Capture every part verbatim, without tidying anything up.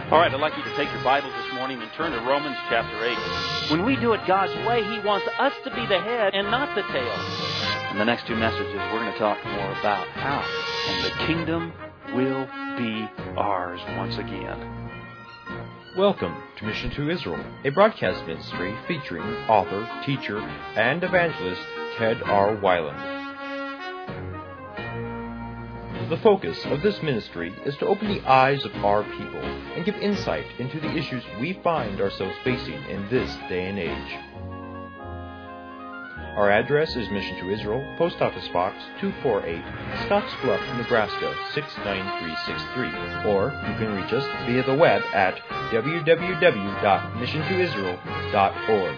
All right, I'd like you to take your Bibles this morning and turn to Romans chapter eight. When we do it God's way, He wants us to be the head and not the tail. In the next two messages, we're going to talk more about how and the kingdom will be ours once again. Welcome to Mission to Israel, a broadcast ministry featuring author, teacher, and evangelist Ted R. Weiland. The focus of this ministry is to open the eyes of our people and give insight into the issues we find ourselves facing in this day and age. Our address is Mission to Israel, Post Office Box two forty-eight, Scottsbluff, Nebraska six nine three six three, or you can reach us via the web at w w w dot mission to israel dot org.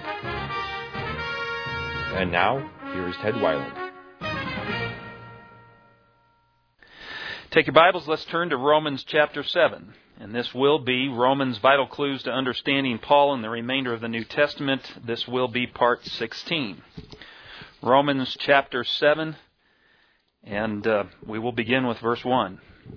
And now, here is Ted Weiland. Take your Bibles, let's turn to Romans chapter seven. And this will be Romans Vital Clues to Understanding Paul and the Remainder of the New Testament. This will be part sixteen. Romans chapter seven, and uh, we will begin with verse one.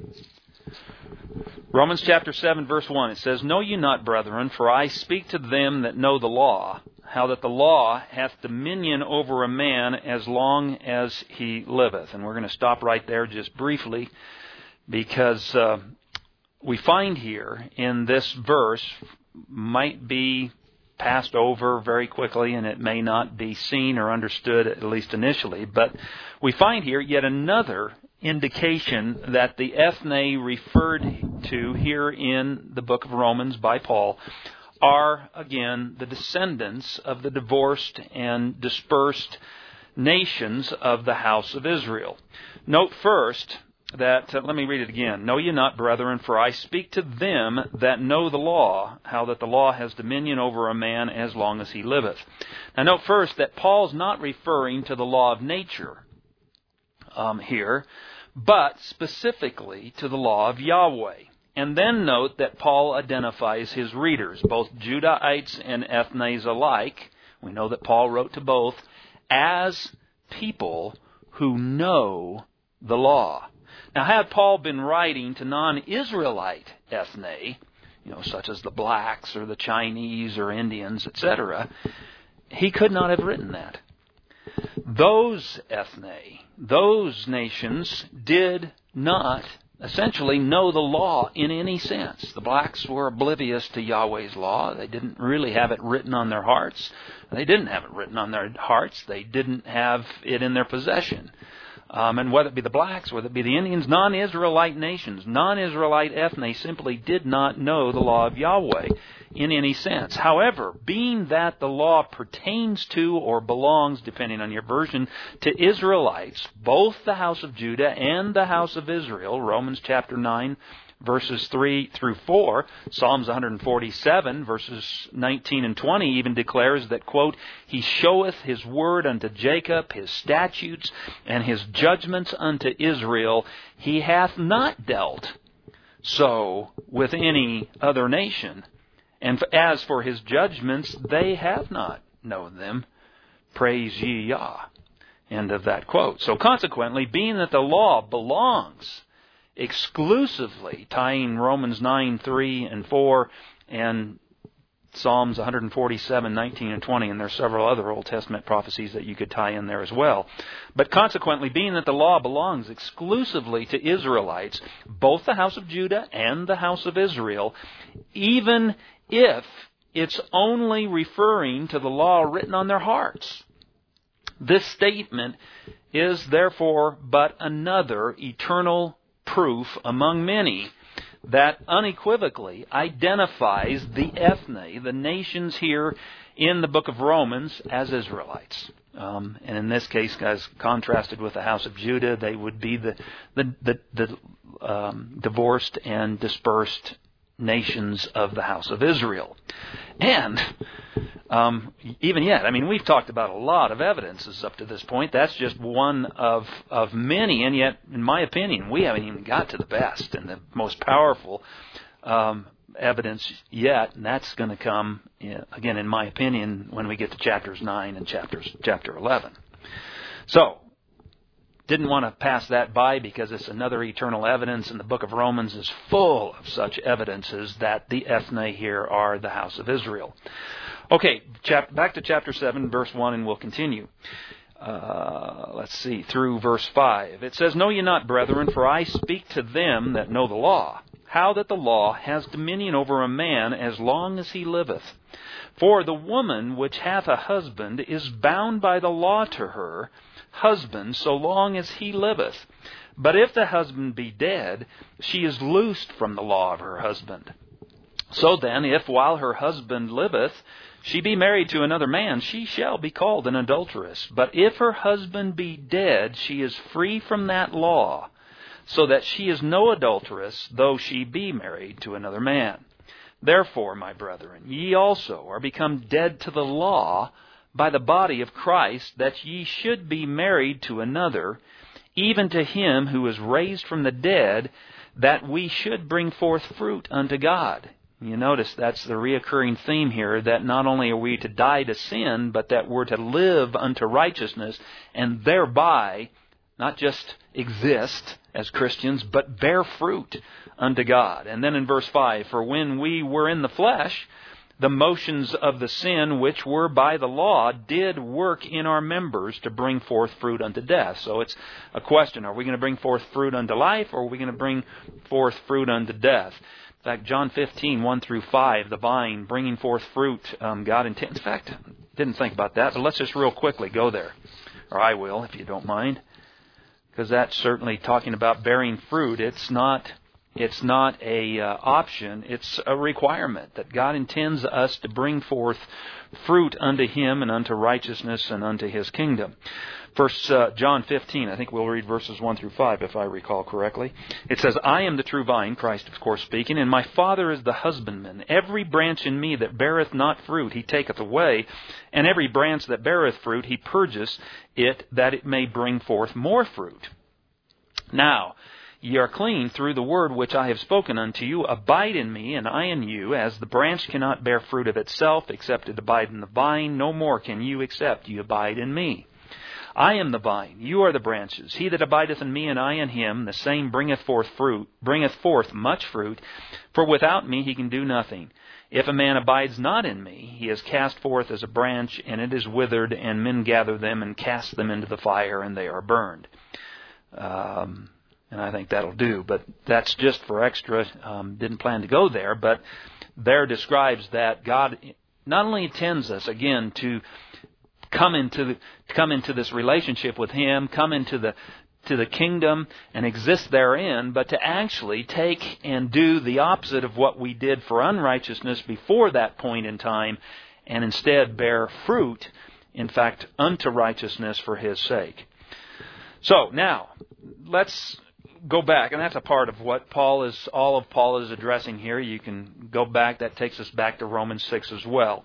Romans chapter seven, verse one, it says, Know ye not, brethren, for I speak to them that know the law, how that the law hath dominion over a man as long as he liveth. And we're going to stop right there just briefly, because uh, we find here in this verse, might be passed over very quickly and it may not be seen or understood, at least initially, but we find here yet another indication that the ethne referred to here in the book of Romans by Paul are, again, the descendants of the divorced and dispersed nations of the house of Israel. Note first that, uh, let me read it again. Know ye not, brethren, for I speak to them that know the law, how that the law has dominion over a man as long as he liveth. Now note first that Paul's not referring to the law of nature um, here, but specifically to the law of Yahweh. And then note that Paul identifies his readers, both Judahites and ethnes alike. We know that Paul wrote to both as people who know the law. Now, had Paul been writing to non-Israelite ethne, you know, such as the blacks or the Chinese or Indians, et cetera, he could not have written that. Those ethne, those nations did not essentially know the law in any sense. The blacks were oblivious to Yahweh's law. They didn't really have it written on their hearts. They didn't have it written on their hearts. They didn't have it in their possession. Um, and whether it be the blacks, whether it be the Indians, non-Israelite nations, non-Israelite ethne simply did not know the law of Yahweh in any sense. However, being that the law pertains to or belongs, depending on your version, to Israelites, both the house of Judah and the house of Israel, Romans chapter nine, verses three through four, Psalms one forty-seven, verses nineteen and twenty even declares that, quote, He showeth His word unto Jacob, His statutes, and His judgments unto Israel. He hath not dealt so with any other nation. And as for His judgments, they have not known them. Praise ye Yah. End of that quote. So consequently, being that the law belongs exclusively, tying Romans nine, three and four and Psalms one forty-seven, nineteen and twenty, and there's several other Old Testament prophecies that you could tie in there as well. But consequently, being that the law belongs exclusively to Israelites, both the house of Judah and the house of Israel, even if it's only referring to the law written on their hearts, this statement is therefore but another eternal proof among many that unequivocally identifies the ethne, the nations here in the book of Romans, as Israelites. Um, and in this case, guys, contrasted with the house of Judah, they would be the the the, the um, divorced and dispersed nations of the house of Israel. And um, even yet, I mean, we've talked about a lot of evidences up to this point. That's just one of of many, and yet, in my opinion, we haven't even got to the best and the most powerful um, evidence yet, and that's going to come, again, in my opinion, when we get to chapters nine and chapters chapter eleven. So, didn't want to pass that by because it's another eternal evidence, and the book of Romans is full of such evidences that the ethne here are the house of Israel. Okay, chap- back to chapter seven, verse one, and we'll continue. Uh, let's see, through verse five. It says, Know ye not, brethren, for I speak to them that know the law, how that the law has dominion over a man as long as he liveth. For the woman which hath a husband is bound by the law to her husband so long as he liveth. But if the husband be dead, she is loosed from the law of her husband. So then, if while her husband liveth, she be married to another man, she shall be called an adulteress. But if her husband be dead, she is free from that law, so that she is no adulteress, though she be married to another man. Therefore, my brethren, ye also are become dead to the law by the body of Christ, that ye should be married to another, even to him who is raised from the dead, that we should bring forth fruit unto God. You notice that's the reoccurring theme here, that not only are we to die to sin, but that we're to live unto righteousness, and thereby not just exist as Christians, but bear fruit unto God. And then in verse five, For when we were in the flesh, the motions of the sin which were by the law did work in our members to bring forth fruit unto death. So it's a question, are we going to bring forth fruit unto life, or are we going to bring forth fruit unto death? In fact, John fifteen, one through five, the vine bringing forth fruit, um, God intends. In fact, didn't think about that, but let's just real quickly go there. Or I will, if you don't mind. Because that's certainly talking about bearing fruit. It's not it's not a uh, option. It's a requirement that God intends us to bring forth fruit unto Him and unto righteousness and unto His kingdom. First uh, John fifteen, I think we'll read verses one through five if I recall correctly. It says, I am the true vine, Christ of course speaking, and my Father is the husbandman. Every branch in me that beareth not fruit he taketh away, and every branch that beareth fruit he purgeth it, that it may bring forth more fruit. Now, ye are clean through the word which I have spoken unto you. Abide in me, and I in you. As the branch cannot bear fruit of itself, except it abide in the vine, no more can you except ye abide in me. I am the vine, you are the branches. He that abideth in me, and I in him, the same bringeth forth fruit, bringeth forth much fruit. For without me he can do nothing. If a man abides not in me, he is cast forth as a branch, and it is withered, and men gather them and cast them into the fire, and they are burned. Um, and I think that'll do, but that's just for extra. Um, didn't plan to go there, but there describes that God not only intends us, again, to come into the, come into this relationship with Him, come into the to the kingdom and exist therein, but to actually take and do the opposite of what we did for unrighteousness before that point in time, and instead bear fruit, in fact, unto righteousness for His sake. So now, let's go back, and that's a part of what Paul is, all of Paul is addressing here. You can go back, that takes us back to Romans six as well.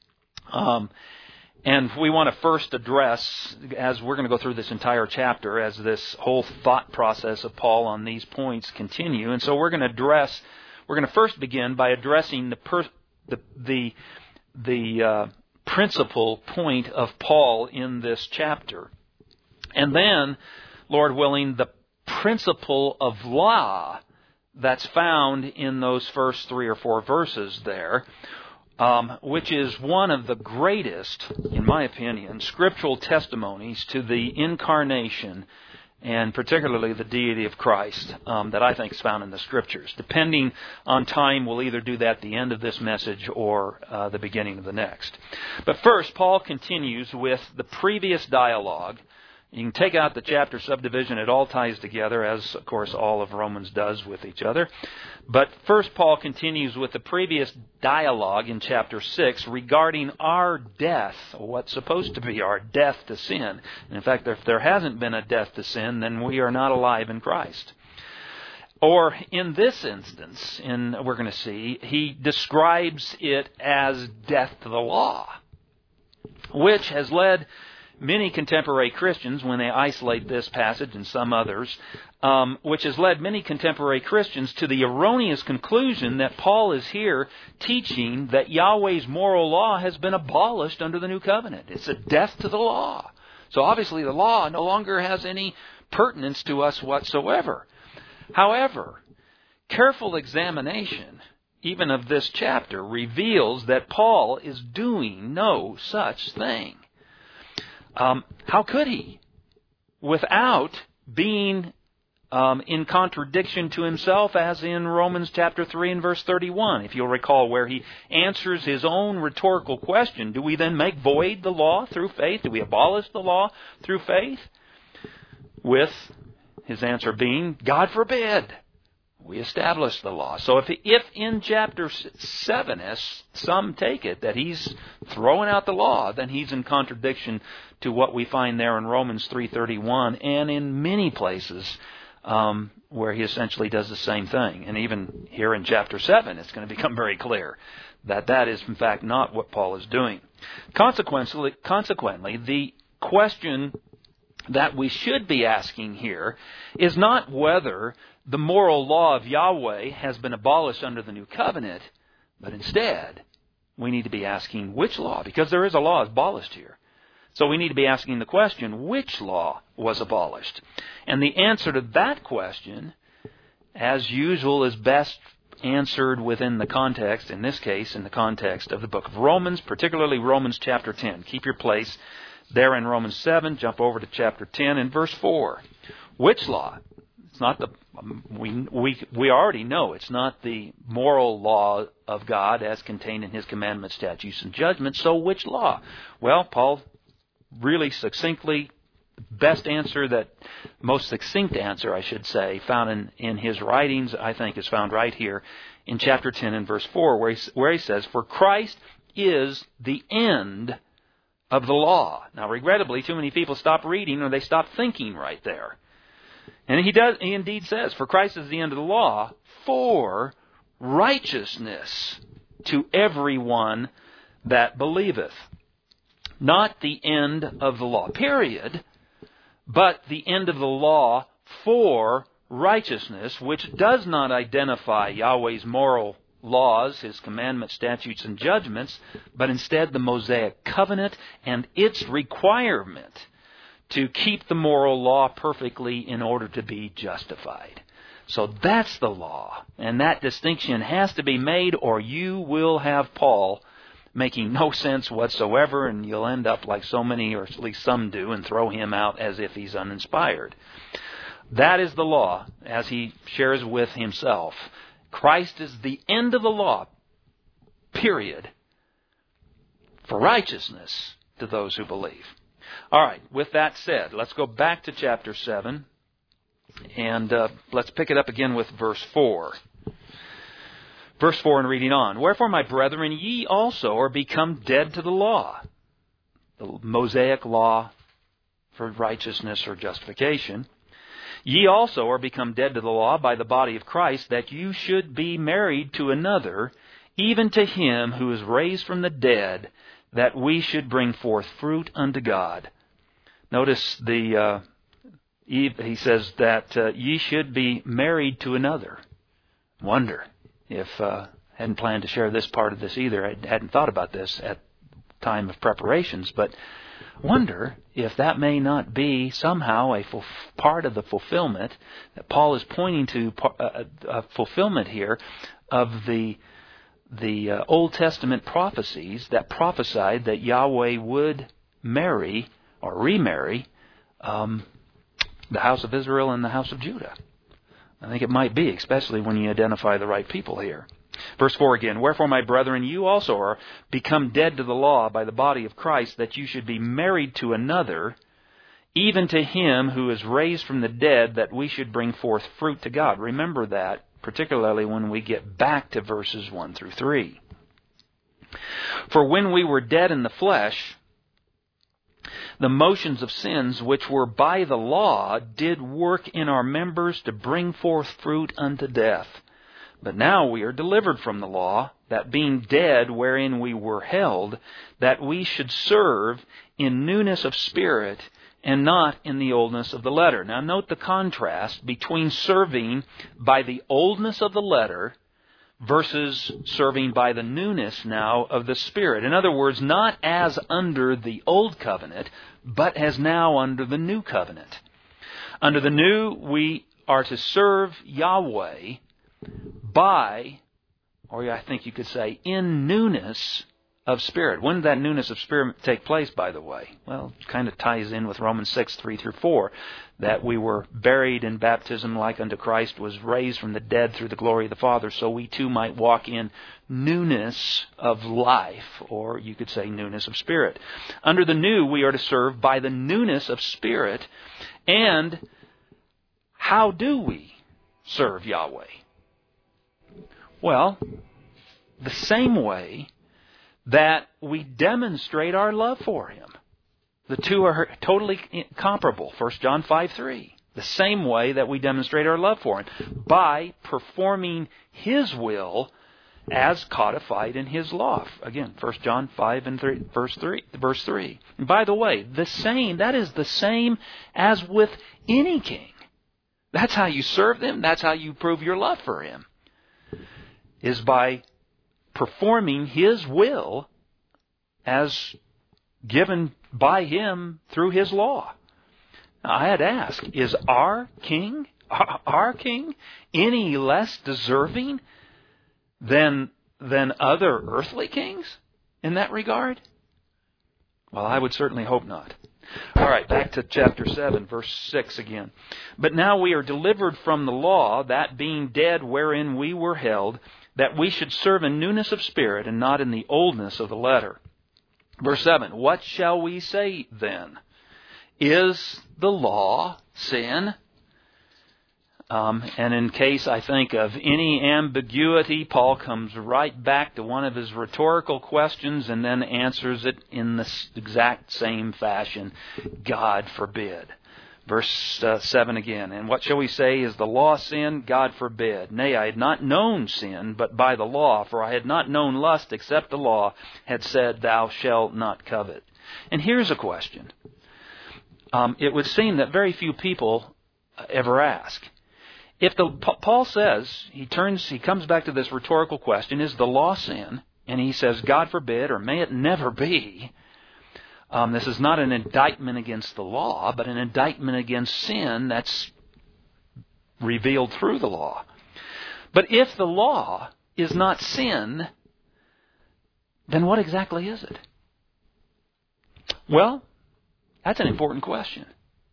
Um, and we want to first address, as we're going to go through this entire chapter, as this whole thought process of Paul on these points continue. And so we're going to address, we're going to first begin by addressing the per, the the, the uh, principal point of Paul in this chapter. And then, Lord willing, the principle of law that's found in those first three or four verses there, um, which is one of the greatest, in my opinion, scriptural testimonies to the incarnation and particularly the deity of Christ um, that I think is found in the Scriptures. Depending on time, we'll either do that at the end of this message or uh, the beginning of the next. But first, Paul continues with the previous dialogue. You can take out the chapter subdivision. It all ties together, as, of course, all of Romans does with each other. But first, Paul continues with the previous dialogue in chapter six regarding our death, what's supposed to be our death to sin. And in fact, if there hasn't been a death to sin, then we are not alive in Christ. Or in this instance, in we're going to see, he describes it as death to the law, which has led many contemporary Christians, when they isolate this passage and some others, um, which has led many contemporary Christians to the erroneous conclusion that Paul is here teaching that Yahweh's moral law has been abolished under the new covenant. It's a death to the law. So obviously the law no longer has any pertinence to us whatsoever. However, careful examination, even of this chapter, reveals that Paul is doing no such thing. Um, how could he? Without being um, in contradiction to himself, as in Romans chapter three and verse thirty-one, if you'll recall, where he answers his own rhetorical question, do we then make void the law through faith? Do we abolish the law through faith? With his answer being, God forbid. We establish the law. So if if in chapter seven, as some take it, that he's throwing out the law, then he's in contradiction to what we find there in Romans three thirty-one and in many places um, where he essentially does the same thing. And even here in chapter seven, it's going to become very clear that that is in fact not what Paul is doing. Consequently, consequently, the question that we should be asking here is not whether the moral law of Yahweh has been abolished under the new covenant, but instead we need to be asking which law, because there is a law abolished here. So we need to be asking the question, which law was abolished? And the answer to that question, as usual, is best answered within the context, in this case, in the context of the book of Romans, particularly Romans chapter ten. Keep your place there in Romans seven, jump over to chapter ten and verse four. Which law? It's not the we we we already know it's not the moral law of God as contained in His commandments, statutes, and judgments. So which law? Well, Paul really succinctly, best answer that most succinct answer, I should say, found in, in his writings, I think, is found right here in chapter ten and verse four, where he, where he says, "For Christ is the end of the law." Now, regrettably, too many people stop reading or they stop thinking right there. And he does. He indeed says, "For Christ is the end of the law for righteousness to everyone that believeth." Not the end of the law, period, but the end of the law for righteousness, which does not identify Yahweh's moral laws, His commandments, statutes, and judgments, but instead the Mosaic covenant and its requirement to keep the moral law perfectly in order to be justified. So that's the law, and that distinction has to be made, or you will have Paul making no sense whatsoever, and you'll end up like so many, or at least some do, and throw him out as if he's uninspired. That is the law, as he shares with himself. Christ is the end of the law, period, for righteousness to those who believe. All right, with that said, let's go back to chapter seven, and uh, let's pick it up again with verse four. Verse four and reading on. "Wherefore, my brethren, ye also are become dead to the law," the Mosaic law for righteousness or justification. "Ye also are become dead to the law by the body of Christ, that you should be married to another, even to Him who is raised from the dead, that we should bring forth fruit unto God." Notice the uh, he says that uh, ye should be married to another. Wonder if I uh, hadn't planned to share this part of this either. I hadn't thought about this at time of preparations, but wonder if that may not be somehow a full, part of the fulfillment that Paul is pointing to, uh, a fulfillment here of the the uh, Old Testament prophecies that prophesied that Yahweh would marry or remarry um, the house of Israel and the house of Judah. I think it might be, especially when you identify the right people here. Verse four again, "Wherefore, my brethren, you also are become dead to the law by the body of Christ, that you should be married to another, even to Him who is raised from the dead, that we should bring forth fruit to God." Remember that, particularly when we get back to verses one through three. "For when we were dead in the flesh, the motions of sins which were by the law did work in our members to bring forth fruit unto death. But now we are delivered from the law, that being dead wherein we were held, that we should serve in newness of spirit, and not in the oldness of the letter." Now note the contrast between serving by the oldness of the letter versus serving by the newness now of the Spirit. In other words, not as under the old covenant, but as now under the new covenant. Under the new, we are to serve Yahweh by, or I think you could say, in newness of spirit. When did that newness of spirit take place, by the way? Well, it kind of ties in with Romans six, three through four, that we were buried in baptism like unto Christ, was raised from the dead through the glory of the Father, so we too might walk in newness of life, or you could say newness of spirit. Under the new, we are to serve by the newness of spirit. And how do we serve Yahweh? Well, the same way that we demonstrate our love for Him. The two are totally comparable. First John five three. The same way that we demonstrate our love for Him. By performing His will as codified in His law. Again, First John five and three, verse three. Verse three. And by the way, the same, that is the same as with any king. That's how you serve them. That's how you prove your love for Him. Is by performing His will as given by Him through His law. Now, I had asked, is our king, our king, any less deserving than, than other earthly kings in that regard? Well, I would certainly hope not. All right, back to chapter seven, verse six again. But now we are delivered from the law, that being dead wherein we were held, that we should serve in newness of spirit and not in the oldness of the letter. Verse seven, what shall we say then? Is the law sin? Um, and in case I think of any ambiguity, Paul comes right back to one of his rhetorical questions and then answers it in the exact same fashion. God forbid. Verse uh, seven again. And what shall we say? Is the law sin? God forbid. Nay, I had not known sin, but by the law. For I had not known lust, except the law had said, thou shalt not covet. And here's a question. Um, it would seem that very few people ever ask. If the Paul says, he turns, he comes back to this rhetorical question, is the law sin? And he says, God forbid, or may it never be. Um, this is not an indictment against the law, but an indictment against sin that's revealed through the law. But if the law is not sin, then what exactly is it? Well, that's an important question.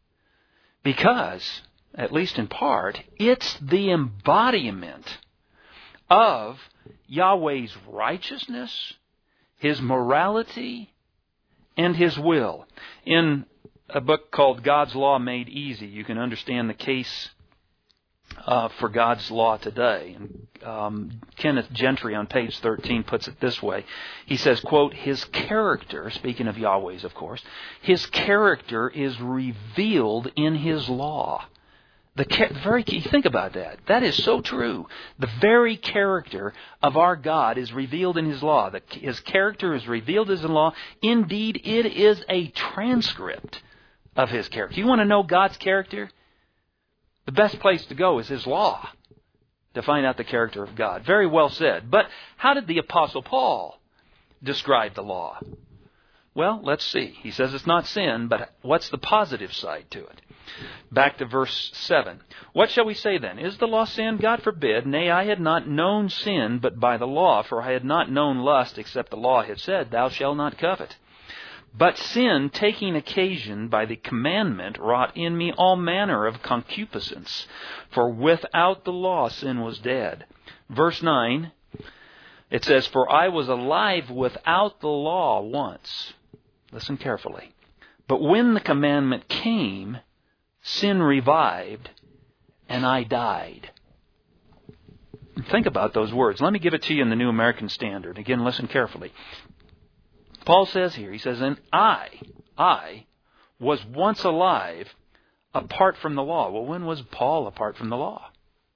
Because, at least in part, it's the embodiment of Yahweh's righteousness, His morality, and His will. In a book called God's Law Made Easy, you can understand the case uh, for God's law today. And um, Kenneth Gentry on page thirteen puts it this way. He says, quote, His character, speaking of Yahweh's, of course, His character is revealed in His law. The very key, think about that. That is so true. The very character of our God is revealed in His law. The, His character is revealed in His law. Indeed, it is a transcript of His character. You want to know God's character? The best place to go is His law to find out the character of God. Very well said. But how did the Apostle Paul describe the law? Well, let's see. He says it's not sin, but what's the positive side to it? Back to verse seven. What shall we say then? Is the law sin? God forbid. Nay, I had not known sin, but by the law, for I had not known lust, except the law had said, thou shalt not covet. But sin, taking occasion by the commandment, wrought in me all manner of concupiscence. For without the law sin was dead. Verse nine, it says, for I was alive without the law once. Listen carefully. But when the commandment came, sin revived, and I died. Think about those words. Let me give it to you in the New American Standard. Again, listen carefully. Paul says here, he says, and I, I was once alive apart from the law. Well, when was Paul apart from the law?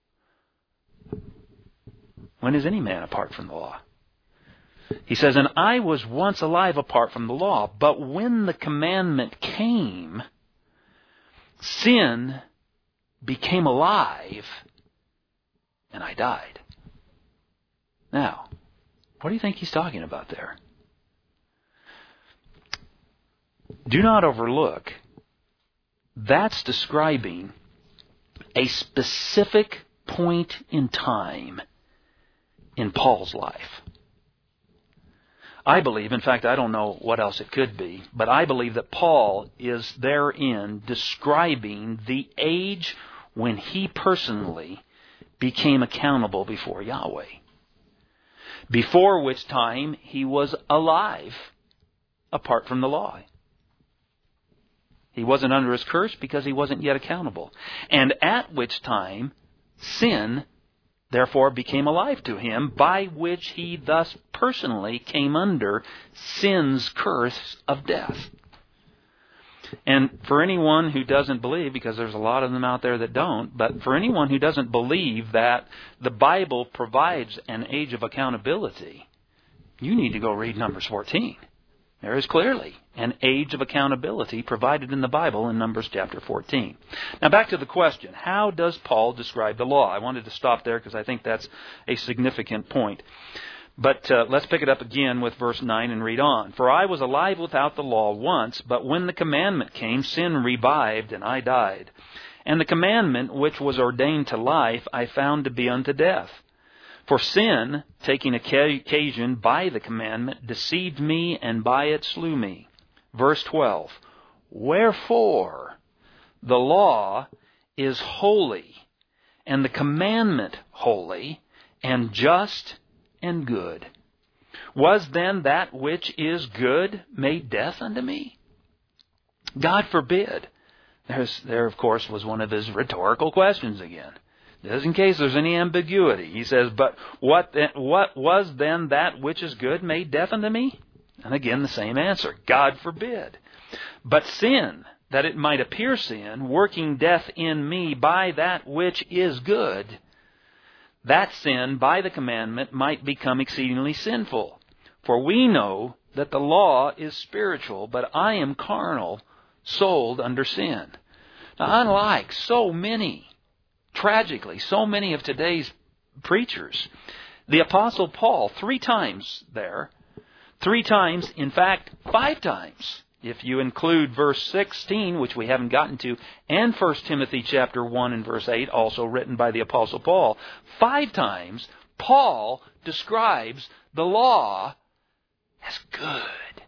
When is any man apart from the law? He says, and I was once alive apart from the law, but when the commandment came, sin became alive, and I died. Now, what do you think he's talking about there? Do not overlook, that's describing a specific point in time in Paul's life. I believe, in fact, I don't know what else it could be, but I believe that Paul is therein describing the age when he personally became accountable before Yahweh. Before which time he was alive apart from the law. He wasn't under his curse because he wasn't yet accountable. And at which time sin therefore became alive to him, by which he thus personally came under sin's curse of death. And for anyone who doesn't believe, because there's a lot of them out there that don't, but for anyone who doesn't believe that the Bible provides an age of accountability, you need to go read Numbers fourteen. There is clearly an age of accountability provided in the Bible in Numbers chapter fourteen. Now back to the question, how does Paul describe the law? I wanted to stop there because I think that's a significant point. But uh, let's pick it up again with verse nine and read on. For I was alive without the law once, but when the commandment came, sin revived, and I died. And the commandment which was ordained to life I found to be unto death. For sin, taking occasion by the commandment, deceived me, and by it slew me. Verse twelve. Wherefore the law is holy, and the commandment holy, and just, and good. Was then that which is good made death unto me? God forbid. There's, there, of course, was one of his rhetorical questions again. Just in case there's any ambiguity. He says, but what then, what was then that which is good made death unto me? And again, the same answer. God forbid. But sin, that it might appear sin, working death in me by that which is good, that sin by the commandment might become exceedingly sinful. For we know that the law is spiritual, but I am carnal, sold under sin. Now, unlike so many, tragically, so many of today's preachers, the Apostle Paul, three times there, three times, in fact, five times, if you include verse sixteen, which we haven't gotten to, and First Timothy chapter one and verse eight, also written by the Apostle Paul, five times Paul describes the law as good.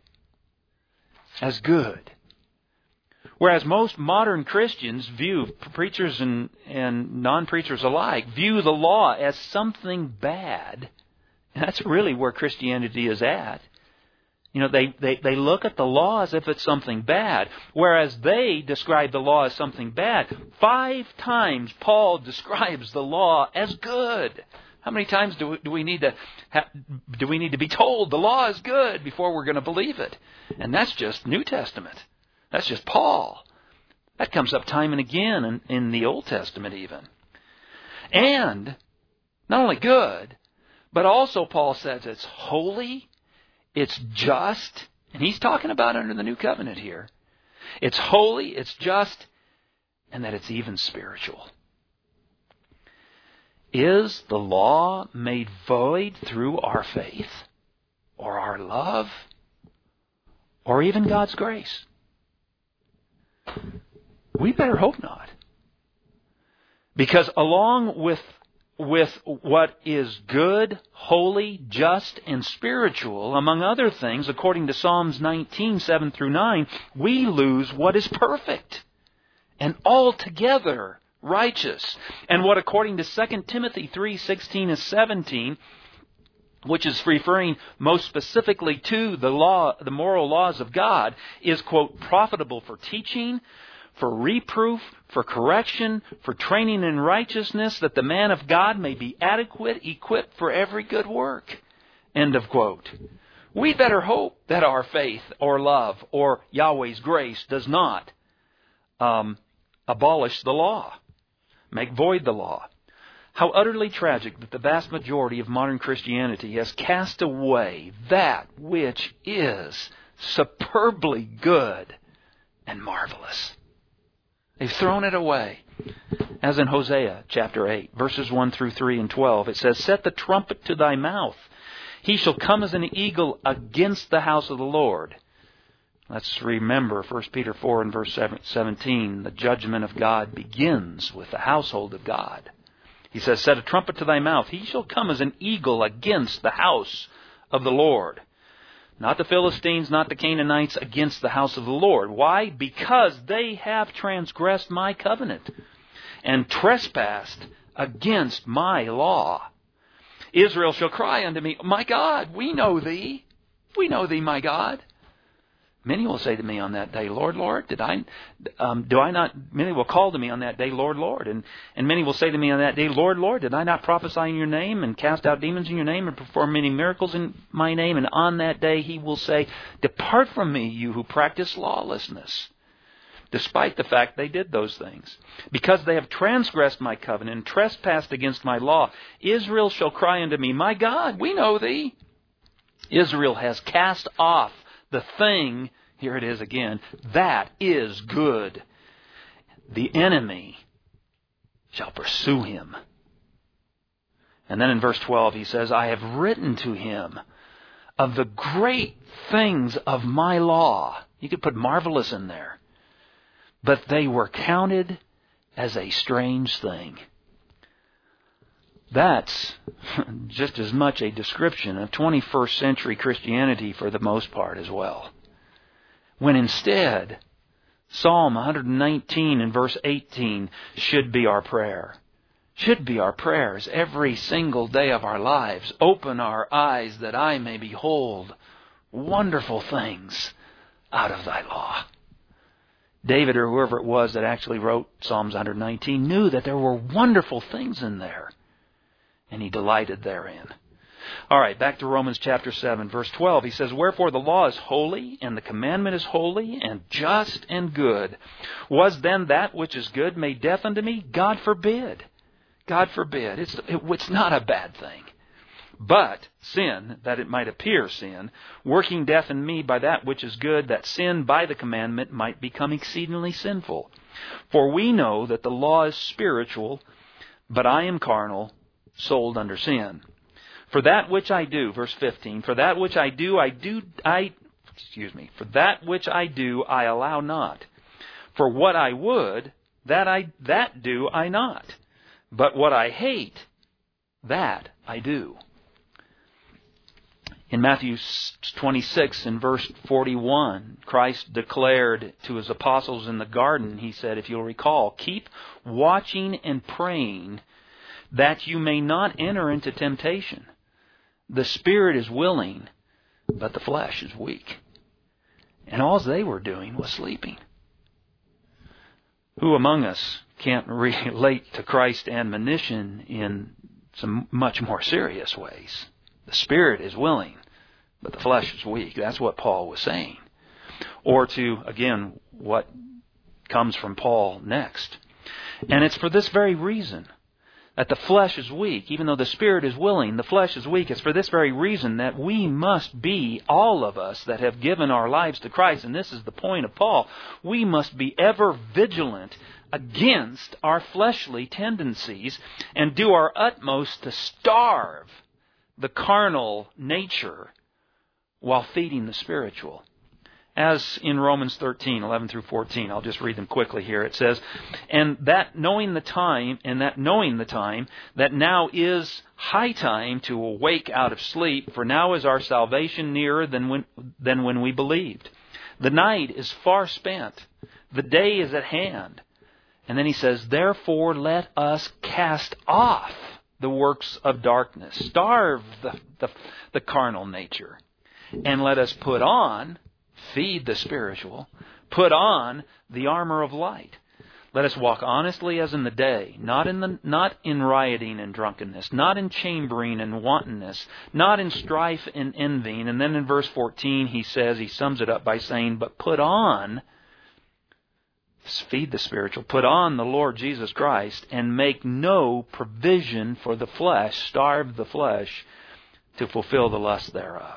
As good. Whereas most modern Christians view, preachers and, and non-preachers alike, view the law as something bad. And that's really where Christianity is at. You know, they, they, they look at the law as if it's something bad, whereas they describe the law as something bad. Five times Paul describes the law as good. How many times do we, do we need to ha, do we need to be told the law is good before we're going to believe it? And that's just New Testament. That's just Paul. That comes up time and again in, in the Old Testament even. And not only good, but also Paul says it's holy, it's just, and he's talking about under the New Covenant here. It's holy, it's just, and that it's even spiritual. Is the law made void through our faith, or our love, or even God's grace? We better hope not. Because along with, with what is good, holy, just, and spiritual, among other things, according to Psalms nineteen, seven through nine, we lose what is perfect and altogether righteous. And what, according to Second Timothy three, sixteen and seventeen, which is referring most specifically to the law, the moral laws of God, is, quote, profitable for teaching, for reproof, for correction, for training in righteousness, that the man of God may be adequate, equipped for every good work. End of quote. We better hope that our faith or love or Yahweh's grace does not um, abolish the law, make void the law. How utterly tragic that the vast majority of modern Christianity has cast away that which is superbly good and marvelous. They've thrown it away. As in Hosea chapter eight, verses one through three and twelve, it says, set the trumpet to thy mouth. He shall come as an eagle against the house of the Lord. Let's remember First Peter four and verse seventeen. The judgment of God begins with the household of God. He says, set a trumpet to thy mouth. He shall come as an eagle against the house of the Lord. Not the Philistines, not the Canaanites, against the house of the Lord. Why? Because they have transgressed my covenant and trespassed against my law. Israel shall cry unto me, my God, we know thee. We know thee, my God. Many will say to me on that day, Lord, Lord, did I, um, do I not, many will call to me on that day, Lord, Lord. And, and many will say to me on that day, Lord, Lord, did I not prophesy in your name and cast out demons in your name and perform many miracles in my name? And on that day he will say, depart from me, you who practice lawlessness. Despite the fact they did those things. Because they have transgressed my covenant and trespassed against my law, Israel shall cry unto me, my God, we know thee. Israel has cast off the thing, here it is again, that is good. The enemy shall pursue him. And then in verse twelve he says, I have written to him of the great things of my law. You could put marvelous in there. But they were counted as a strange thing. That's just as much a description of twenty-first century Christianity for the most part as well. When instead, Psalm one nineteen and verse eighteen should be our prayer. Should be our prayers every single day of our lives. Open our eyes that I may behold wonderful things out of thy law. David, or whoever it was that actually wrote Psalms one nineteen, knew that there were wonderful things in there. And he delighted therein. All right, back to Romans chapter seven, verse twelve. He says, wherefore the law is holy, and the commandment is holy, and just and good. Was then that which is good made death unto me? God forbid. God forbid. It's, it, it's not a bad thing. But sin, that it might appear sin, working death in me by that which is good, that sin by the commandment might become exceedingly sinful. For we know that the law is spiritual, but I am carnal, sold under sin. For that which I do, verse fifteen, for that which I do, I do, I, excuse me, for that which I do, I allow not. For what I would, that I, that do I not. But what I hate, that I do. In Matthew twenty-six and verse forty-one, Christ declared to his apostles in the garden, he said, if you'll recall, keep watching and praying that you may not enter into temptation. The spirit is willing, but the flesh is weak. And all they were doing was sleeping. Who among us can't relate to Christ's admonition in some much more serious ways? The spirit is willing, but the flesh is weak. That's what Paul was saying. Or to, again, what comes from Paul next. And it's for this very reason that the flesh is weak. Even though the spirit is willing, the flesh is weak. It's for this very reason that we must be, all of us that have given our lives to Christ, and this is the point of Paul, we must be ever vigilant against our fleshly tendencies and do our utmost to starve the carnal nature while feeding the spiritual. As in Romans thirteen, eleven through fourteen, I'll just read them quickly here. It says, and that knowing the time, and that knowing the time, that now is high time to awake out of sleep, for now is our salvation nearer than when, than when we believed. The night is far spent. The day is at hand. And then he says, therefore let us cast off the works of darkness. Starve the, the, the carnal nature. And let us put on, feed the spiritual, put on the armor of light. Let us walk honestly as in the day, not in the not in rioting and drunkenness, not in chambering and wantonness, not in strife and envying. And then in verse fourteen he says, he sums it up by saying, but put on, feed the spiritual, put on the Lord Jesus Christ, and make no provision for the flesh, starve the flesh, to fulfill the lust thereof.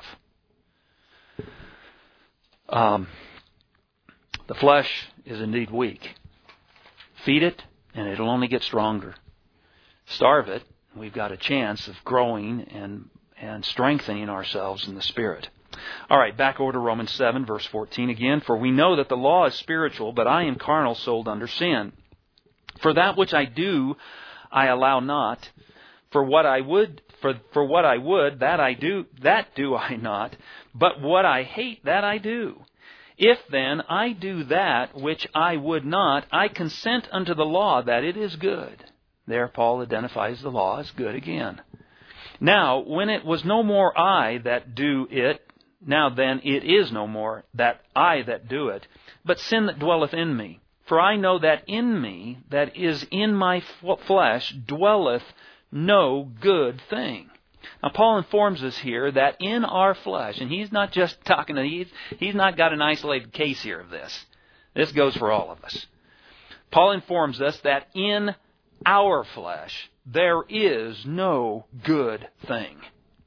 Um, the flesh is indeed weak. Feed it, and it'll only get stronger. Starve it, we've got a chance of growing and, and strengthening ourselves in the Spirit. All right, back over to Romans seven, verse fourteen again. For we know that the law is spiritual, but I am carnal, sold under sin. For that which I do, I allow not. For what I would, for, for what I would, that I do, that do I not. But what I hate, that I do. If then I do that which I would not, I consent unto the law that it is good. There Paul identifies the law as good again. Now, when it was no more I that do it, now then it is no more that I that do it, but sin that dwelleth in me. For I know that in me, that is in my flesh, dwelleth no good thing. Now, Paul informs us here that in our flesh, and he's not just talking to, he's, he's not got an isolated case here of this. This goes for all of us. Paul informs us that in our flesh, there is no good thing.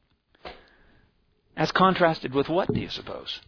As contrasted with what, do you suppose?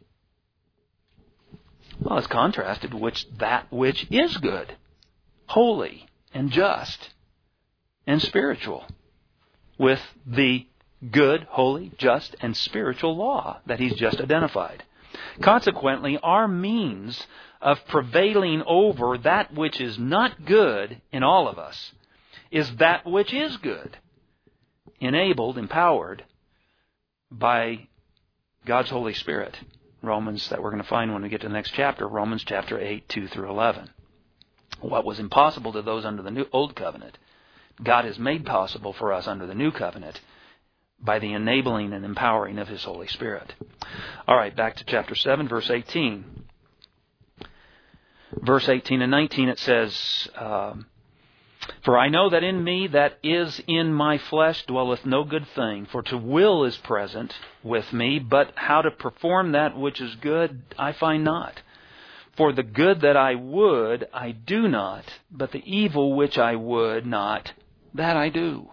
Well, it's contrasted with that which is good, holy, and just, and spiritual, with the good, holy, just, and spiritual law that he's just identified. Consequently, our means of prevailing over that which is not good in all of us is that which is good, enabled, empowered by God's Holy Spirit. Romans, that we're going to find when we get to the next chapter, Romans chapter eight, two through eleven. What was impossible to those under the new Old Covenant, God has made possible for us under the New Covenant by the enabling and empowering of His Holy Spirit. All right, back to chapter seven, verse eighteen. Verse eighteen and nineteen, it says, um, For I know that in me, that is in my flesh, dwelleth no good thing. For to will is present with me, but how to perform that which is good, I find not. For the good that I would, I do not, but the evil which I would not, that I do.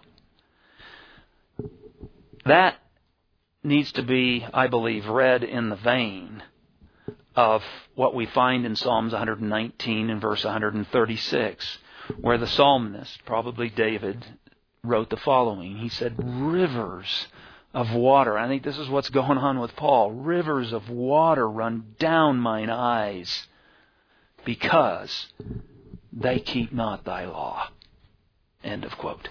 That needs to be, I believe, read in the vein of what we find in Psalms one nineteen and verse one thirty-six, where the psalmist, probably David, wrote the following. He said, rivers of water. I think this is what's going on with Paul. Rivers of water run down mine eyes because they keep not thy law. End of quote.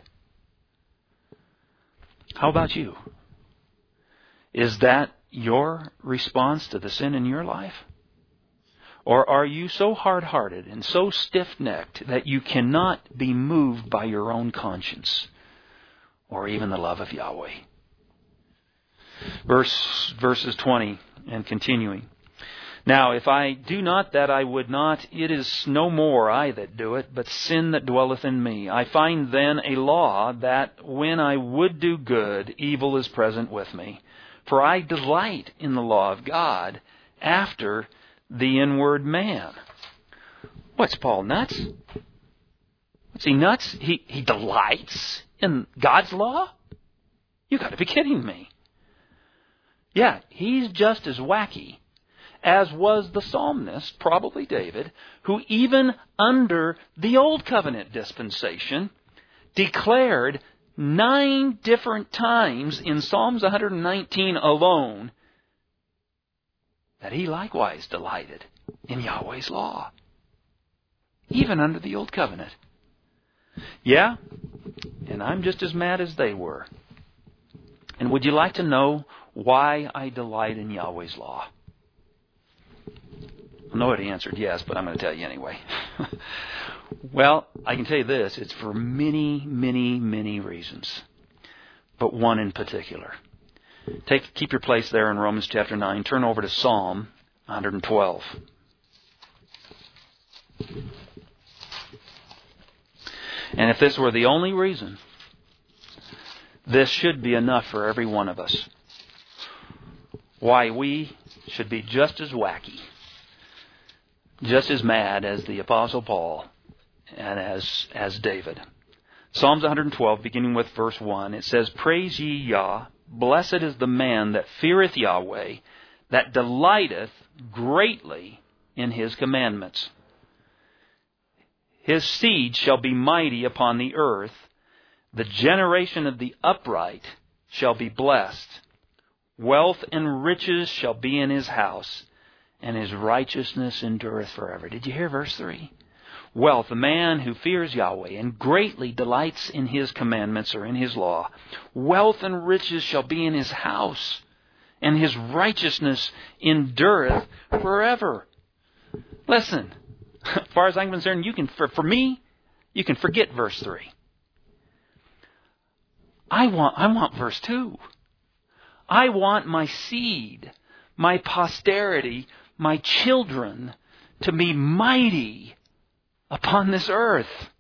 How about you? Is that your response to the sin in your life? Or are you so hard-hearted and so stiff-necked that you cannot be moved by your own conscience or even the love of Yahweh? Verse, verses twenty and continuing. Now, if I do not that I would not, it is no more I that do it, but sin that dwelleth in me. I find then a law that when I would do good, evil is present with me. For I delight in the law of God after the inward man. What's Paul, nuts? What's he, nuts? He, he delights in God's law? You got to be kidding me. Yeah, he's just as wacky as was the psalmist, probably David, who even under the Old Covenant dispensation declared nine different times in Psalms one nineteen alone that he likewise delighted in Yahweh's law, even under the Old Covenant. Yeah, and I'm just as mad as they were. And would you like to know why I delight in Yahweh's law? I know he answered yes, but I'm going to tell you anyway. Well, I can tell you this. It's for many, many, many reasons, but one in particular. Take, keep your place there in Romans chapter nine. Turn over to Psalm one twelve. And if this were the only reason, this should be enough for every one of us. Why we should be just as wacky, just as mad as the Apostle Paul and as, as David. Psalms one twelve, beginning with verse one, it says, Praise ye Yah, blessed is the man that feareth Yahweh, that delighteth greatly in his commandments. His seed shall be mighty upon the earth. The generation of the upright shall be blessed. Wealth and riches shall be in his house, and his righteousness endureth forever. Did you hear verse three? Wealth, a man who fears Yahweh and greatly delights in his commandments or in his law. Wealth and riches shall be in his house, and his righteousness endureth forever. Listen, as far as I'm concerned, you can, for, for me, you can forget verse three. I want, I want verse two. I want my seed, my posterity, my children to be mighty upon this earth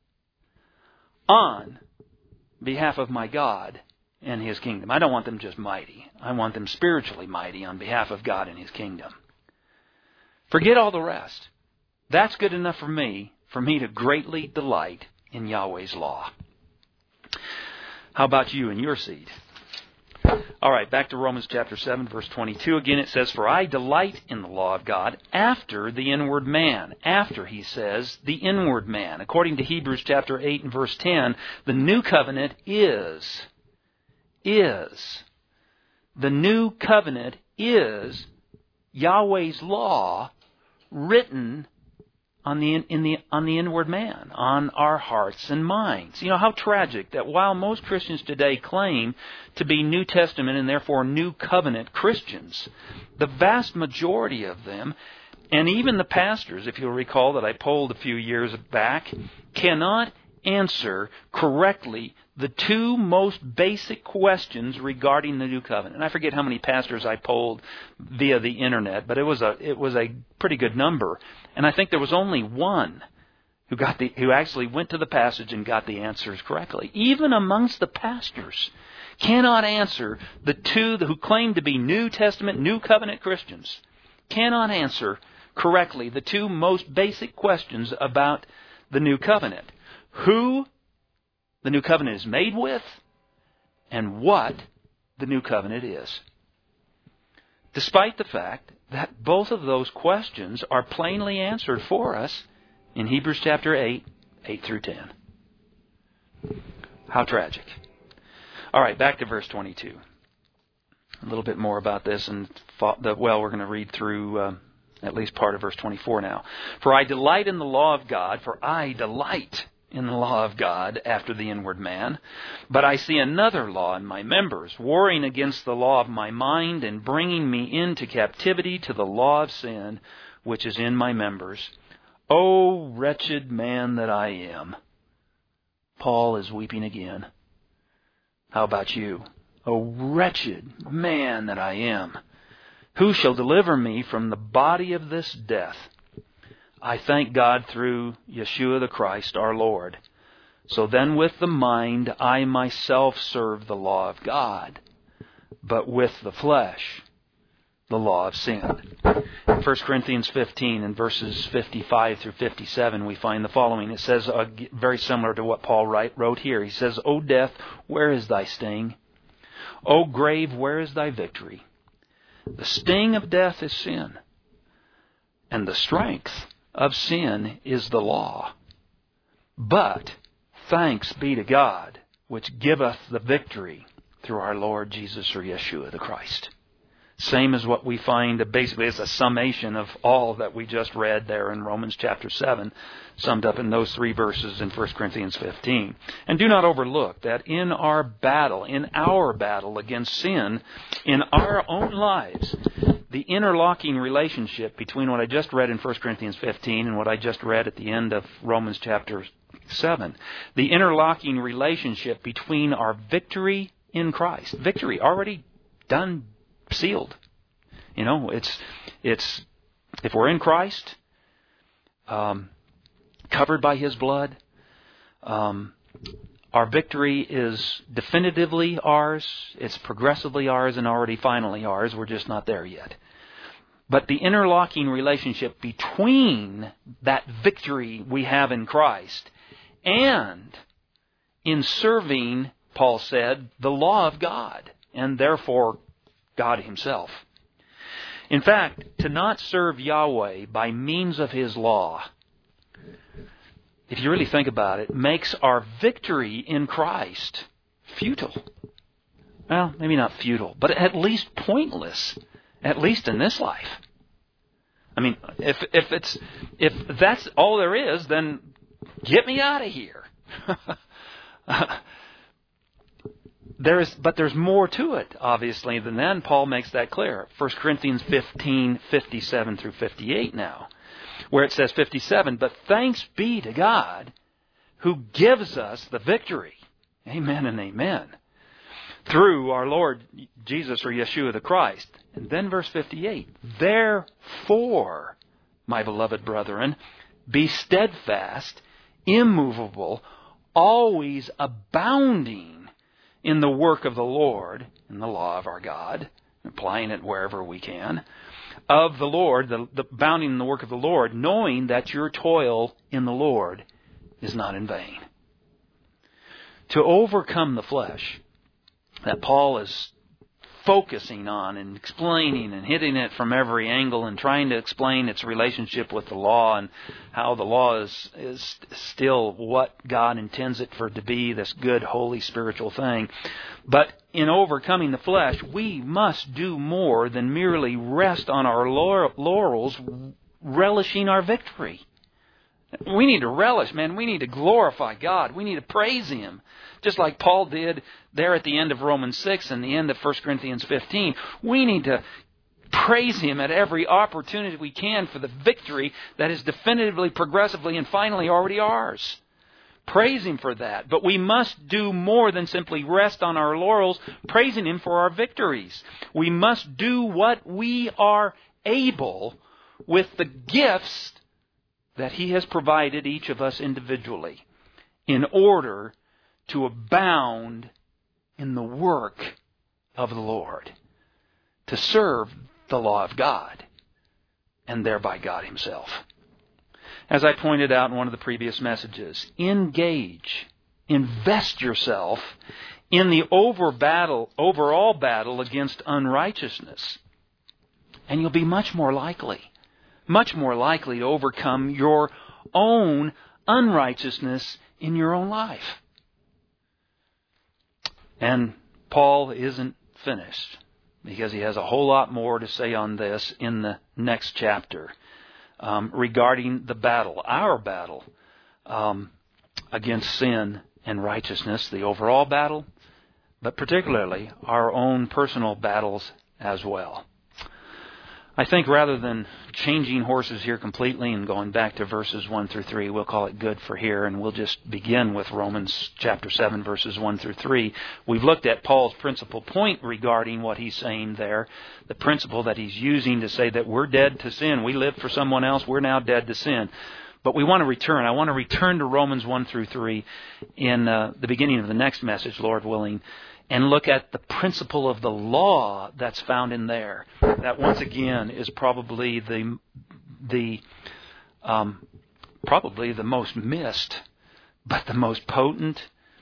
on behalf of my God and His kingdom. I don't want them just mighty. I want them spiritually mighty on behalf of God and His kingdom. Forget all the rest. That's good enough for me, for me to greatly delight in Yahweh's law. How about you and your seed? All right, back to Romans chapter seven, verse twenty-two. Again, it says, "For I delight in the law of God after the inward man." After, he says, the inward man. According to Hebrews chapter eight and verse ten, the new covenant is, is, the new covenant is Yahweh's law written on the in the on the inward man, on our hearts and minds. You know, how tragic that while most Christians today claim to be New Testament and therefore New Covenant Christians, the vast majority of them, and even the pastors, if you'll recall that I polled a few years back, cannot answer correctly the two most basic questions regarding the New Covenant. And I forget how many pastors I polled via the internet, but it was a it was a pretty good number. And I think there was only one who got the who actually went to the passage and got the answers correctly. Even amongst the pastors, cannot answer the two who claim to be New Testament, New Covenant Christians, cannot answer correctly the two most basic questions about the New Covenant. Who the New Covenant is made with, and what the New Covenant is. Despite the fact that both of those questions are plainly answered for us in Hebrews chapter eight, eight through ten. How tragic. All right, back to verse twenty-two. A little bit more about this, and well, we're going to read through uh, at least part of verse twenty-four now. "For I delight in the law of God, for I delight in the law of God after the inward man. But I see another law in my members, warring against the law of my mind and bringing me into captivity to the law of sin, which is in my members. O wretched man that I am." Paul is weeping again. How about you? O wretched man that I am. Who shall deliver me from the body of this death? I thank God through Yeshua the Christ, our Lord. So then with the mind I myself serve the law of God, but with the flesh the law of sin. In First Corinthians fifteen, in verses fifty-five through fifty-seven, we find the following. It says, uh, very similar to what Paul write, wrote here. He says, "O death, where is thy sting? O grave, where is thy victory? The sting of death is sin, and the strength of sin is the law. But thanks be to God, which giveth the victory through our Lord Jesus, or Yeshua the Christ." Same as what we find, basically it's a summation of all that we just read there in Romans chapter seven, summed up in those three verses in First Corinthians fifteen. And do not overlook that in our battle, in our battle against sin, in our own lives, the interlocking relationship between what I just read in First Corinthians fifteen and what I just read at the end of Romans chapter seven, the interlocking relationship between our victory in Christ, victory already done, sealed. You know, it's it's if we're in Christ, um, covered by His blood, um, our victory is definitively ours. It's progressively ours and already finally ours. We're just not there yet. But the interlocking relationship between that victory we have in Christ and in serving, Paul said, the law of God, and therefore God Himself. In fact, to not serve Yahweh by means of His law, if you really think about it, makes our victory in Christ futile. well, maybe not futile, but at least pointless, at least in this life. I mean, if if it's if that's all there is, then get me out of here. uh, there is, but there's more to it, obviously, than that. And Paul makes that clear. First Corinthians fifteen, fifty-seven through fifty-eight now, where it says fifty-seven, but thanks be to God who gives us the victory. Amen and amen. Through our Lord Jesus, or Yeshua the Christ. And then verse fifty-eight, therefore, my beloved brethren, be steadfast, immovable, always abounding in the work of the Lord, in the law of our God, applying it wherever we can, of the Lord, the, the abounding in the work of the Lord, knowing that your toil in the Lord is not in vain. To overcome the flesh that Paul is focusing on and explaining and hitting it from every angle and trying to explain its relationship with the law and how the law is is still what God intends it for to be, this good, holy, spiritual thing. But in overcoming the flesh, we must do more than merely rest on our laurels, relishing our victory. We need to relish, man. We need to glorify God. We need to praise Him. Just like Paul did there at the end of Romans six and the end of First Corinthians fifteen. We need to praise Him at every opportunity we can for the victory that is definitively, progressively, and finally already ours. Praise Him for that. But we must do more than simply rest on our laurels, praising Him for our victories. We must do what we are able with the gifts that He has provided each of us individually in order to abound in the work of the Lord, to serve the law of God, and thereby God Himself. As I pointed out in one of the previous messages, engage, invest yourself in the over battle, overall battle against unrighteousness, and you'll be much more likely much more likely to overcome your own unrighteousness in your own life. And Paul isn't finished, because he has a whole lot more to say on this in the next chapter um, regarding the battle, our battle um, against sin and righteousness, the overall battle, but particularly our own personal battles as well. I think rather than changing horses here completely and going back to verses one through three, we'll call it good for here, and we'll just begin with Romans chapter seven, verses one through three. We've looked at Paul's principal point regarding what he's saying there, the principle that he's using to say that we're dead to sin. We lived for someone else. We're now dead to sin. But we want to return. I want to return to Romans one through three in uh, the beginning of the next message, Lord willing, and look at the principle of the law that's found in there. That once again is probably the the um, probably the most missed, but the most potent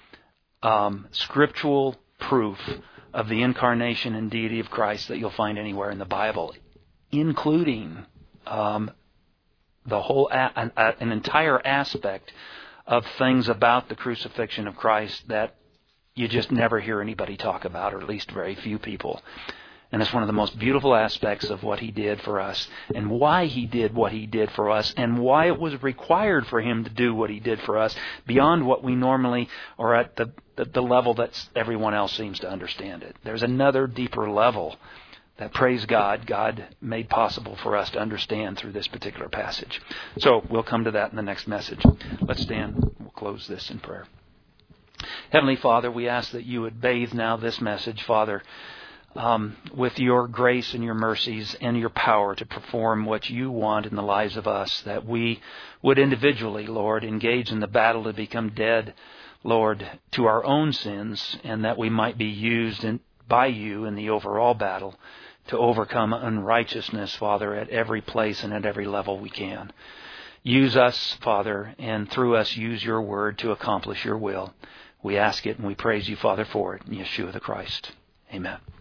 um, scriptural proof of the incarnation and deity of Christ that you'll find anywhere in the Bible, including um, the whole a- an, a, an entire aspect of things about the crucifixion of Christ that you just never hear anybody talk about, or at least very few people. And it's one of the most beautiful aspects of what He did for us, and why He did what He did for us, and why it was required for Him to do what He did for us beyond what we normally are at the, the, the level that everyone else seems to understand it. There's another deeper level that, praise God, God made possible for us to understand through this particular passage. So we'll come to that in the next message. Let's stand. We'll close this in prayer. Heavenly Father, we ask that you would bathe now this message, Father, um, with your grace and your mercies and your power to perform what you want in the lives of us, that we would individually, Lord, engage in the battle to become dead, Lord, to our own sins, and that we might be used in, by you in the overall battle to overcome unrighteousness, Father, at every place and at every level we can. Use us, Father, and through us use your word to accomplish your will. We ask it and we praise you, Father, for it in Yeshua the Christ. Amen.